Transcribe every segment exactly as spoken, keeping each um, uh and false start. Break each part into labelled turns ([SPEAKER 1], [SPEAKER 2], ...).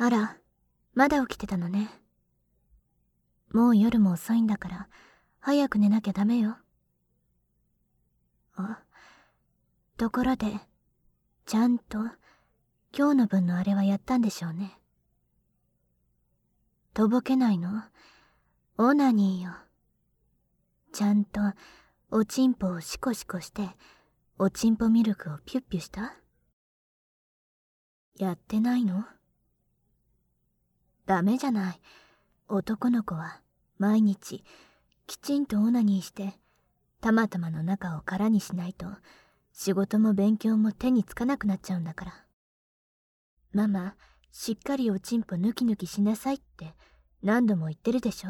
[SPEAKER 1] あら、まだ起きてたのね。もう夜も遅いんだから、早く寝なきゃダメよ。あ、ところで、ちゃんと、今日の分のあれはやったんでしょうね。とぼけないの？オナニーよ。ちゃんと、おちんぽをシコシコして、おちんぽミルクをピュッピュした？やってないの？ダメじゃない。男の子は、毎日、きちんとオナニーして、たまたまの中を空にしないと、仕事も勉強も手につかなくなっちゃうんだから。ママ、しっかりおちんぽヌキヌキしなさいって何度も言ってるでしょ。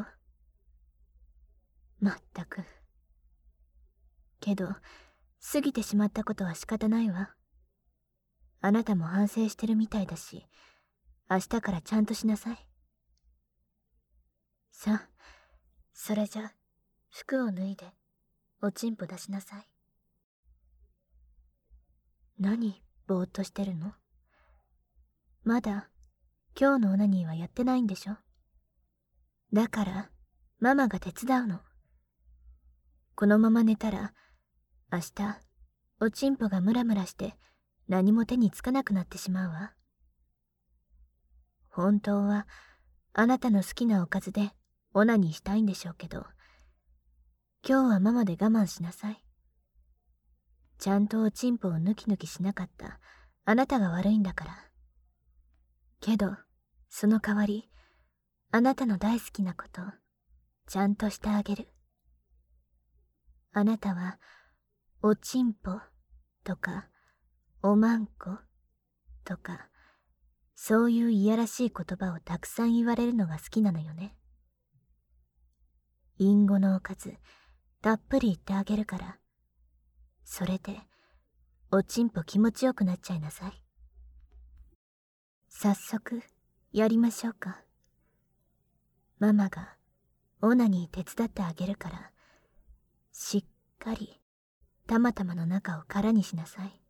[SPEAKER 1] まったく。けど、過ぎてしまったことは仕方ないわ。あなたも反省してるみたいだし、明日からちゃんとしなさい。さあ、それじゃ、服を脱いで、おちんぽ出しなさい。何、ぼーっとしてるの？まだ、今日のオナニーはやってないんでしょ？だから、ママが手伝うの。このまま寝たら、明日、おちんぽがムラムラして、何も手につかなくなってしまうわ。本当は、あなたの好きなおかずで、オナニーしたいんでしょうけど、今日はママで我慢しなさい。ちゃんとおちんぽをヌキヌキしなかったあなたが悪いんだから。けど、その代わり、あなたの大好きなこと、ちゃんとしてあげる。あなたは、おちんぽとか、おまんことか、そういういやらしい言葉をたくさん言われるのが好きなのよね。隠語のおかず、たっぷり言ってあげるから、それで、おちんぽ気持ちよくなっちゃいなさい。早速、やりましょうか。ママが、オナニー手伝ってあげるから、しっかり、たまたまの中を空にしなさい。